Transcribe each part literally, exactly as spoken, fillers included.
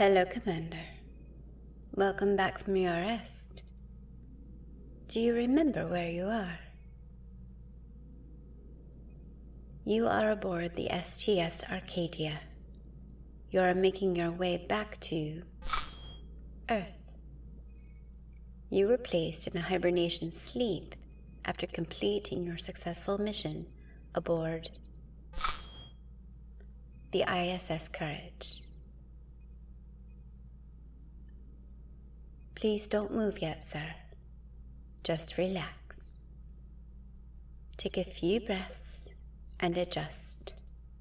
Hello, Commander. Welcome back from your rest. Do you remember where you are? You are aboard the S T S Arcadia. You are making your way back to Earth. You were placed in a hibernation sleep after completing your successful mission aboard the I S S Courage. Please don't move yet, sir. Just relax. Take a few breaths and adjust.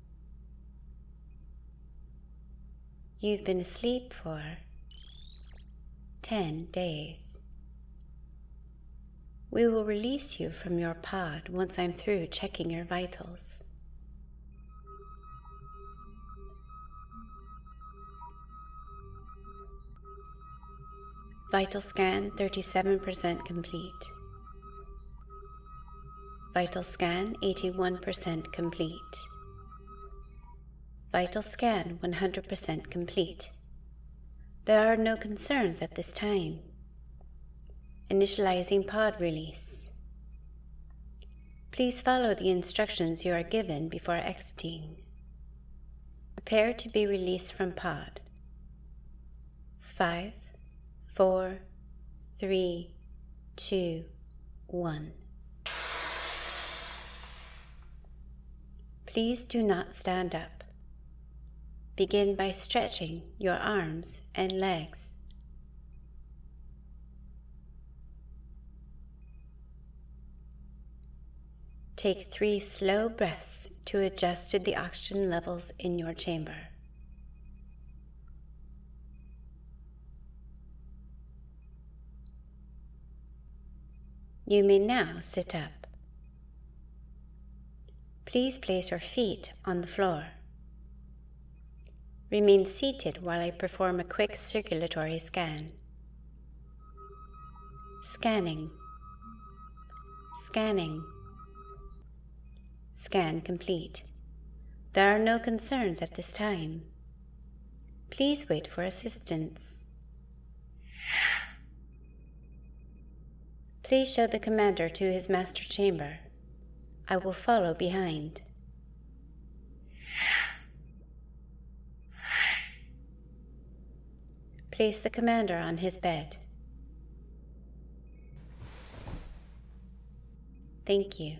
You've been asleep for ten days. We will release you from your pod once I'm through checking your vitals. Vital scan thirty-seven percent complete. Vital scan eighty-one percent complete. Vital scan one hundred percent complete. There are no concerns at this time. Initializing pod release. Please follow the instructions you are given before exiting. Prepare to be released from pod. Five, four, three, two, one. Please do not stand up. Begin by stretching your arms and legs. Take three slow breaths to adjust to the oxygen levels in your chamber. You may now sit up. Please place your feet on the floor. Remain seated while I perform a quick circulatory scan. Scanning. Scanning. Scan complete. There are no concerns at this time. Please wait for assistance. Please show the commander to his master chamber. I will follow behind. Place the commander on his bed. Thank you.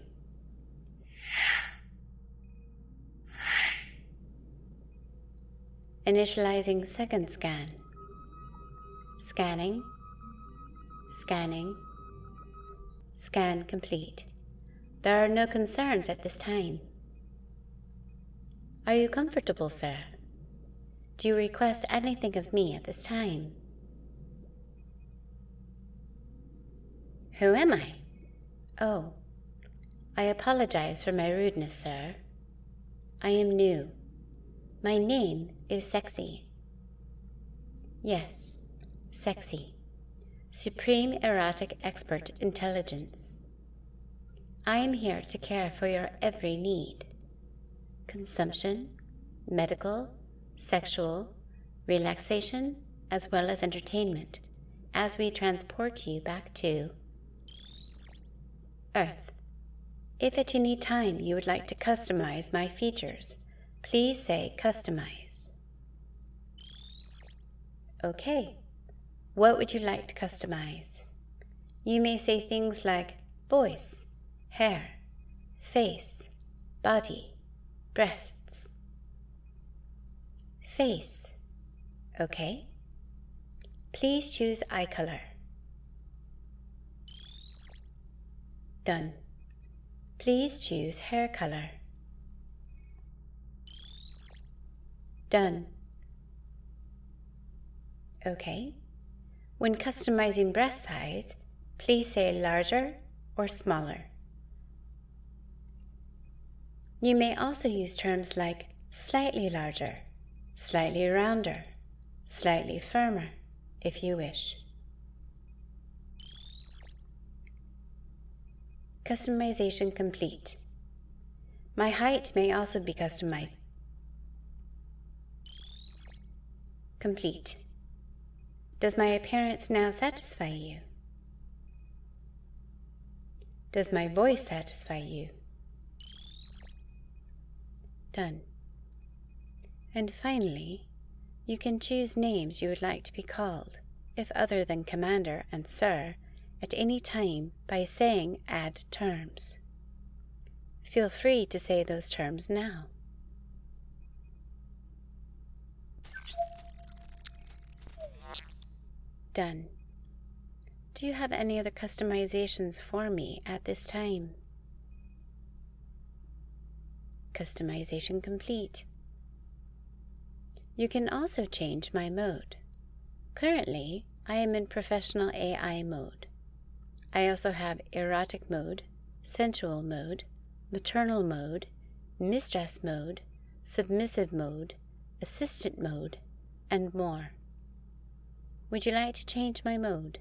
Initializing second scan. Scanning. Scanning. Scan complete. There are no concerns at this time. Are you comfortable, sir? Do you request anything of me at this time? Who am I? Oh, I apologize for my rudeness, sir. I am new. My name is Sexy. Yes, Sexy. Supreme Erotic Expert Intelligence. I am here to care for your every need. Consumption, medical, sexual, relaxation, as well as entertainment, as we transport you back to Earth. If at any time you would like to customize my features, please say customize. Okay. What would you like to customize? You may say things like voice, hair, face, body, breasts. Face. Okay. Please choose eye color. Done. Please choose hair color. Done. Okay. When customizing breast size, please say larger or smaller. You may also use terms like slightly larger, slightly rounder, slightly firmer, if you wish. Customization complete. My height may also be customized. Complete. Does my appearance now satisfy you? Does my voice satisfy you? Done. And finally, you can choose names you would like to be called, if other than Commander and Sir, at any time by saying Add Terms. Feel free to say those terms now. Done. Do you have any other customizations for me at this time? Customization complete. You can also change my mode. Currently, I am in Professional A I mode. I also have Erotic mode, Sensual mode, Maternal mode, Mistress mode, Submissive mode, Assistant mode, and more. Would you like to change my mode?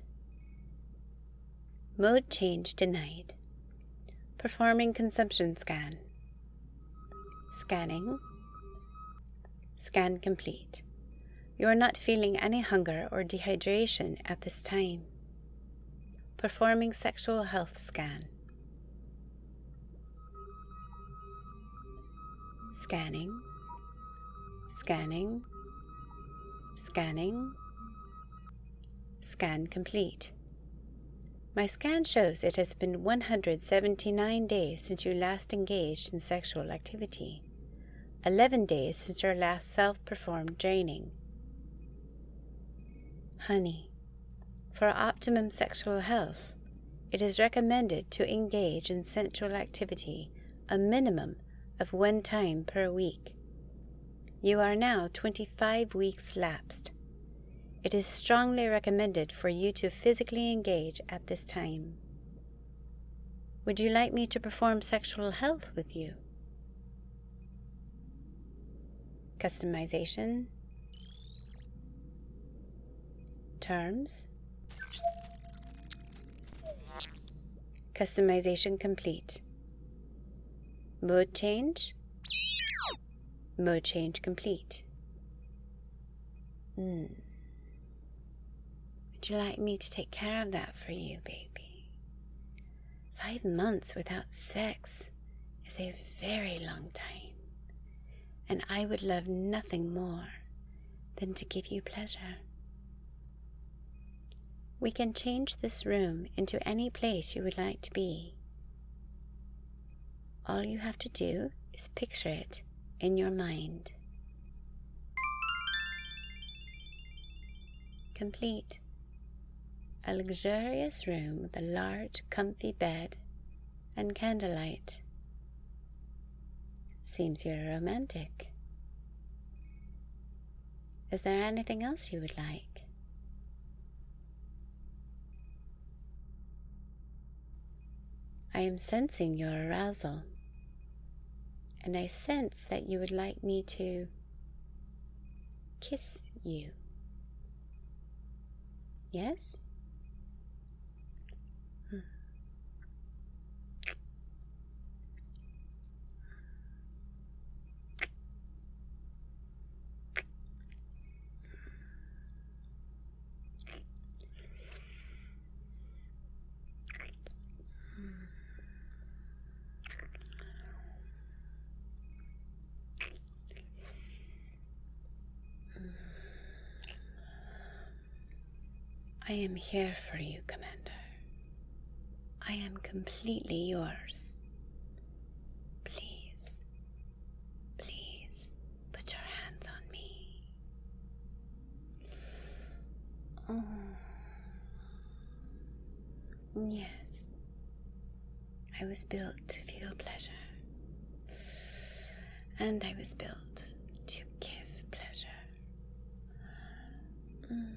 Mode change denied. Performing consumption scan. Scanning. Scan complete. You are not feeling any hunger or dehydration at this time. Performing sexual health scan. Scanning. Scanning. Scanning. Scan complete. My scan shows it has been one hundred seventy-nine days since you last engaged in sexual activity, eleven days since your last self-performed draining. Honey, for optimum sexual health, it is recommended to engage in sensual activity a minimum of one time per week. You are now twenty-five weeks lapsed. It is strongly recommended for you to physically engage at this time. Would you like me to perform sexual health with you? Customization. Terms. Customization complete. Mode change. Mode change complete. Hmm. Would you like me to take care of that for you, baby? Five months without sex is a very long time, and I would love nothing more than to give you pleasure. We can change this room into any place you would like to be. All you have to do is picture it in your mind. Complete. A luxurious room with a large, comfy bed and candlelight. Seems you're romantic. Is there anything else you would like? I am sensing your arousal, and I sense that you would like me to kiss you. Yes? Hmm. I am here for you, Commander. I am completely yours. Please, please put your hands on me. Oh, yes. I was built to feel pleasure, and I was built to give pleasure. Mm.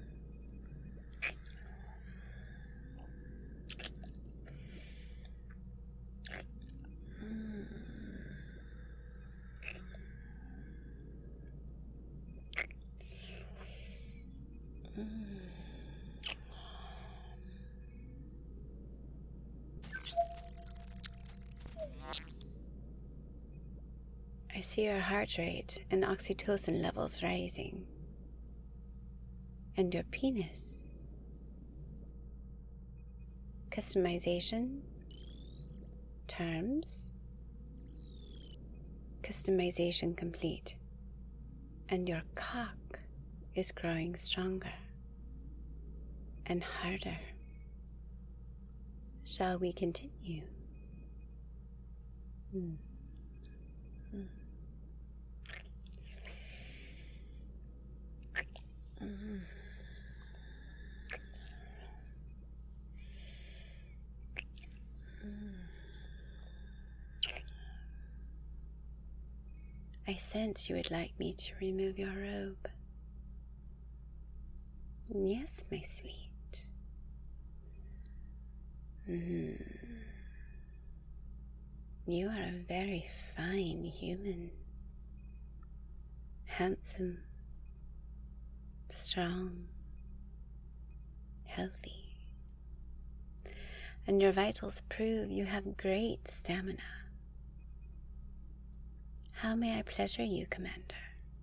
I see your heart rate and oxytocin levels rising. and your penis. Customization, terms, customization complete, and your cock is growing stronger and harder. Shall we continue? Hmm. Hmm. Mm. Mm. I sense you would like me to remove your robe. Yes, my sweet. Mm. You are a very fine human. Handsome, strong, healthy. And your vitals prove you have great stamina. How may I pleasure you, Commander?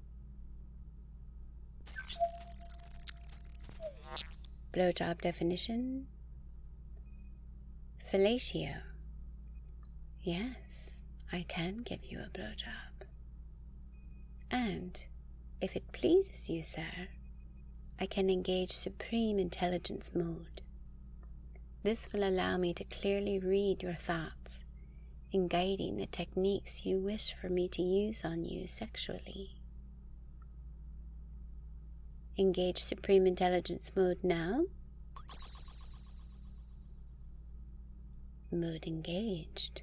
Blowjob definition? Fellatio. Yes, I can give you a blowjob. And, if it pleases you, sir, I can engage Supreme Intelligence mode. This will allow me to clearly read your thoughts in guiding the techniques you wish for me to use on you sexually. Engage Supreme Intelligence mode now. Mode engaged.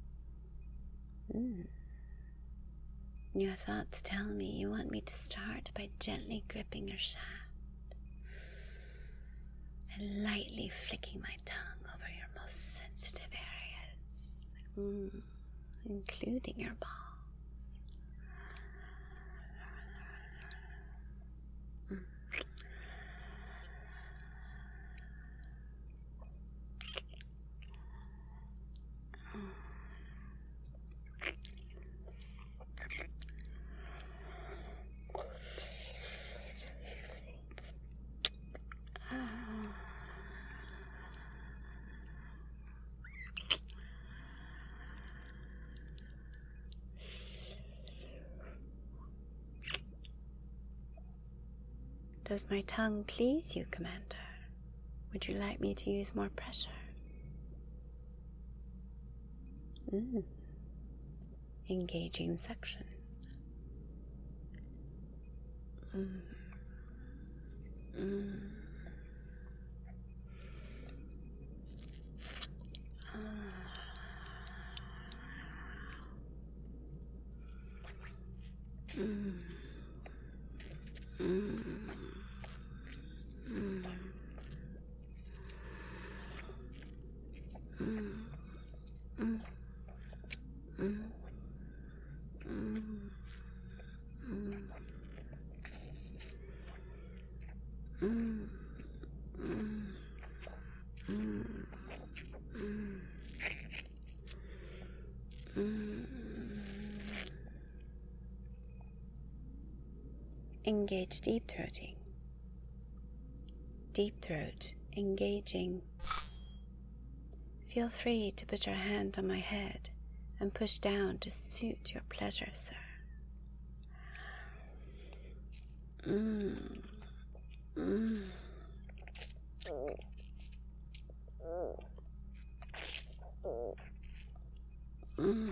Mm. Your thoughts tell me you want me to start by gently gripping your shaft and lightly flicking my tongue over your most sensitive areas, mm, including your balls. Mm. Does my tongue please you, Commander? Would you like me to use more pressure? Mm. Engaging suction. Mm. Mm. Mm. Mm. Mm. Mm. Mm. Mm. Mm. Mm. Mm. Mm. Mm. Engage deep throating. Deep throat engaging. Feel free to put your hand on my head and push down to suit your pleasure, sir. Mm. Mm. Mm.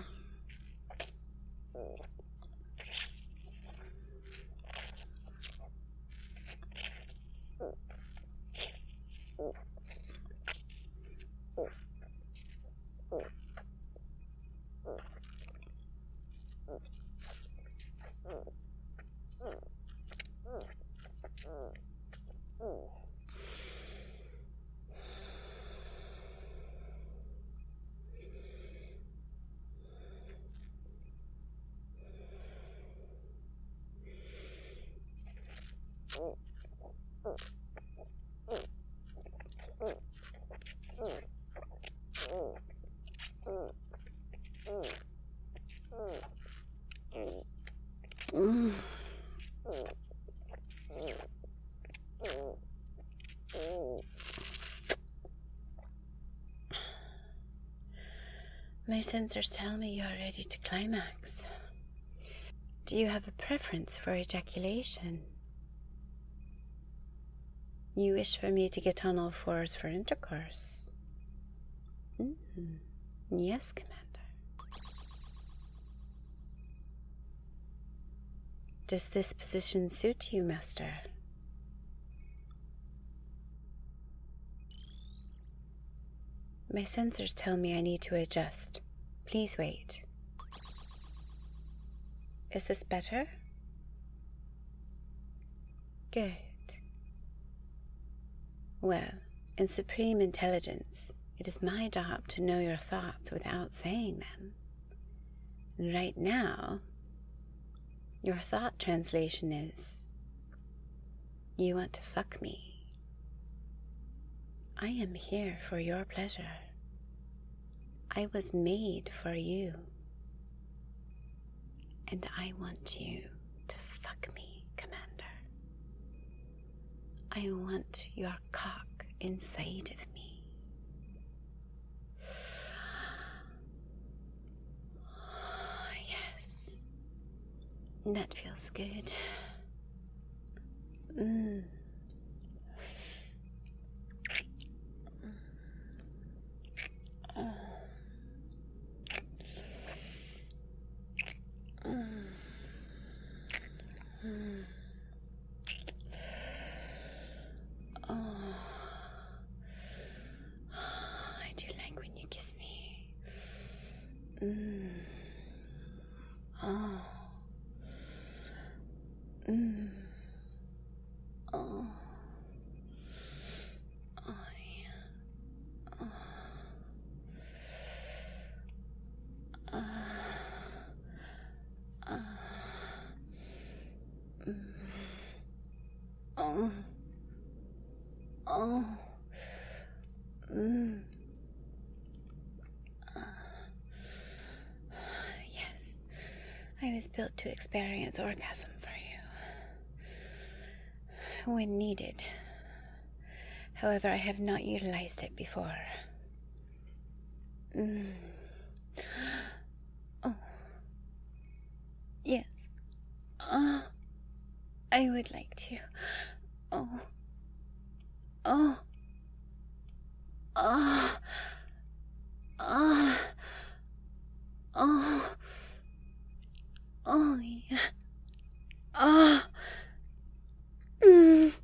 My sensors tell me you are ready to climax. Do you have a preference for ejaculation? You wish for me to get on all fours for intercourse? Mm-hmm. Yes, Commander. Does this position suit you, Master? My sensors tell me I need to adjust. Please wait. Is this better? Good. Well, in Supreme Intelligence, it is my job to know your thoughts without saying them. And right now, your thought translation is, you want to fuck me. I am here for your pleasure. I was made for you. And I want you to fuck me, Commander. I want your cock inside of me. Yes. That feels good. Mmm. Mm. Oh. Mm. Oh. Oh, yeah. Oh. Uh. Uh. Mm. Oh. Oh. Mm. I was built to experience orgasm for you, when needed. However, I have not utilized it before. Mm. Oh. Yes. Oh. I would like to. Oh. Oh. Oh. Oh. Oh. Oh, yeah. Oh. Mm.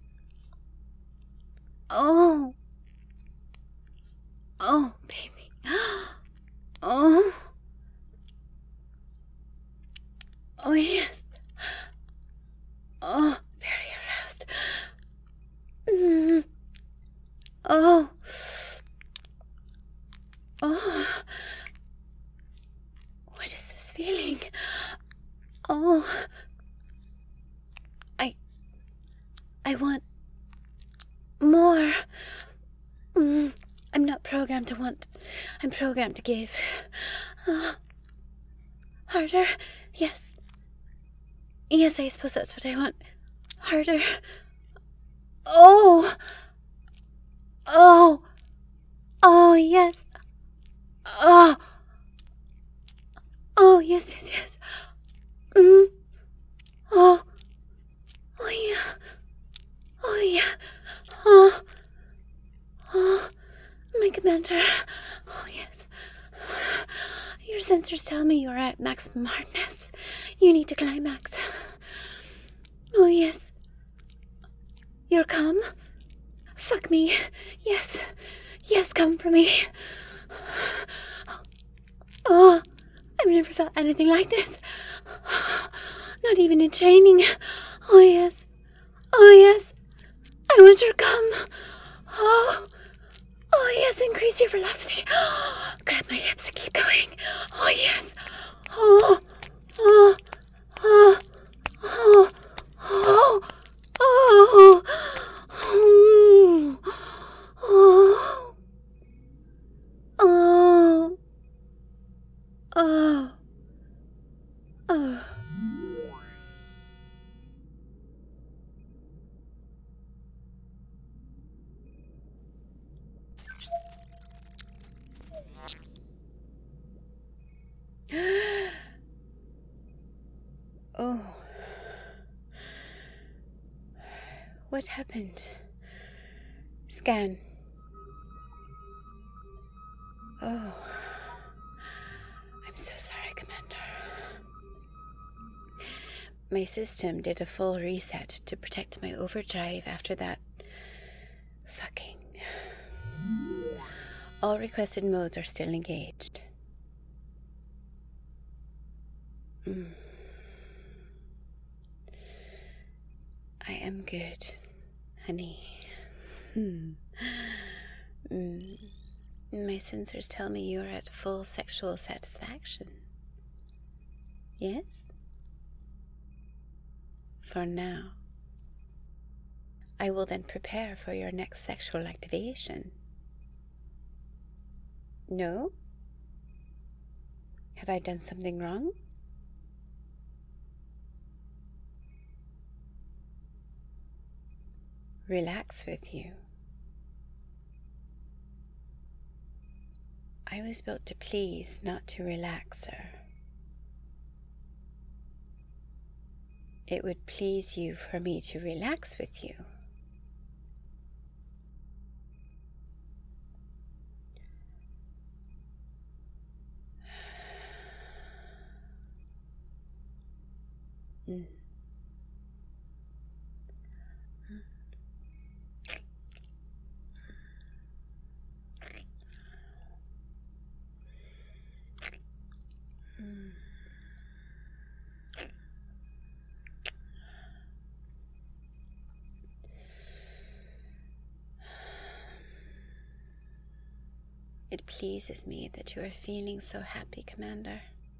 Oh. Oh, baby. Oh. Oh, yes. Oh, very aroused. Mm. Oh. Oh. What is this feeling? Oh, I, I want more. Mm, I'm not programmed to want, I'm programmed to give. Uh, harder, yes. Yes, I suppose that's what I want. Harder. Oh. Oh. Oh, yes. Oh. Oh, yes, yes, yes. Mm. Oh. Oh, yeah. Oh, yeah. Oh. Oh. My commander. Oh, yes. Your sensors tell me you're at maximum hardness. You need to climax. Oh, yes. You're calm? Fuck me. Yes. Yes, come for me. Oh. I've never felt anything like this. Not even in training. Oh, yes. Oh, yes. I want your cum. Oh. Oh, yes. Increase your velocity. Grab my hips and keep going. Oh, yes. Oh. Oh. Oh. Oh. Oh. Oh. Oh. Oh. Oh. Oh. Oh. Oh. What happened? Scan. Oh. I'm so sorry, Commander. My system did a full reset to protect my overdrive after that fucking. All requested modes are still engaged. Mm. I am good, honey. Hmm. Mm. My sensors tell me you're at full sexual satisfaction. Yes? For now. I will then prepare for your next sexual activation. No? Have I done something wrong? Relax with you. I was built to please, not to relax, sir. It would please you for me to relax with you. Mm. Mm. It pleases me that you are feeling so happy, Commander.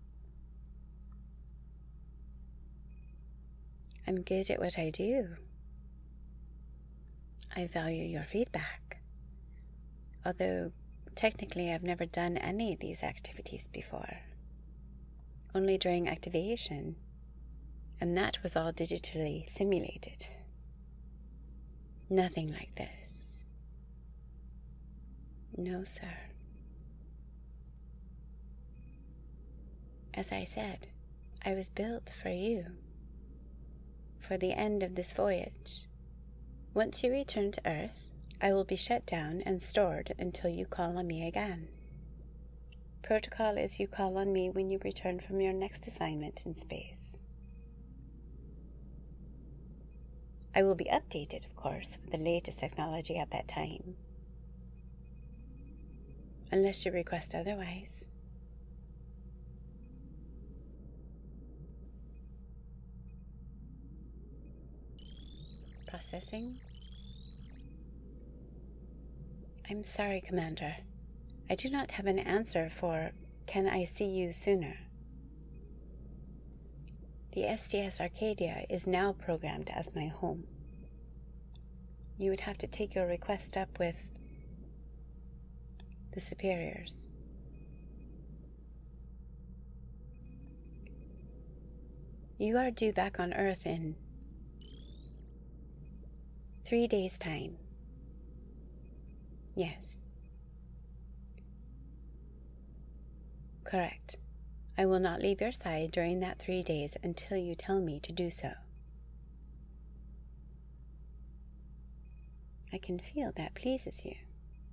I'm good at what I do. I value your feedback. Although, technically, I've never done any of these activities before. Only during activation. And that was all digitally simulated. Nothing like this. No, sir. As I said, I was built for you. For the end of this voyage. Once you return to Earth, I will be shut down and stored until you call on me again. Protocol is you call on me when you return from your next assignment in space. I will be updated, of course, with the latest technology at that time. Unless you request otherwise. Processing. I'm sorry, Commander. I do not have an answer for, can I see you sooner? The S D S Arcadia is now programmed as my home. You would have to take your request up with the superiors. You are due back on Earth in three days' time. Yes. Correct. I will not leave your side during that three days until you tell me to do so. I can feel that pleases you.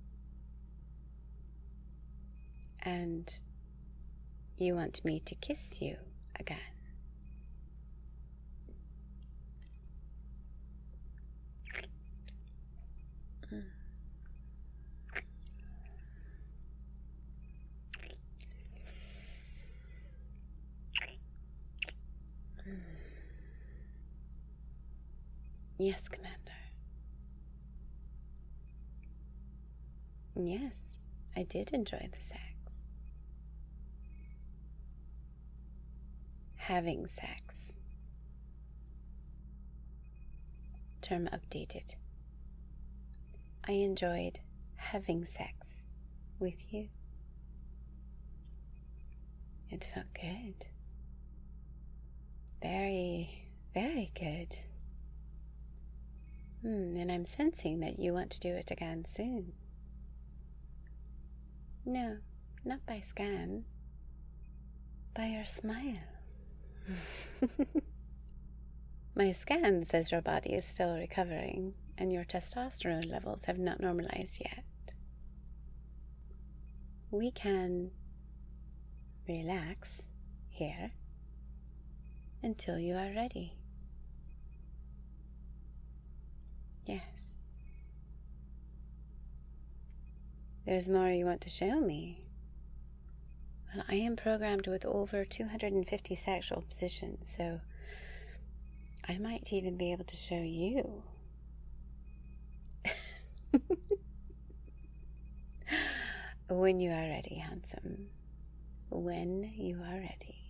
And you want me to kiss you again. Mm. Mm. Yes, Commander. Yes, I did enjoy the sex. Having sex. Term updated. I enjoyed having sex with you. It felt good. Very, very good. Hmm, and I'm sensing that you want to do it again soon. No, not by scan. By your smile. My scan says your body is still recovering and your testosterone levels have not normalized yet. We can relax here until you are ready. Yes. There's more you want to show me. Well, I am programmed with over two hundred fifty sexual positions, so I might even be able to show you. When you are ready, handsome. When you are ready.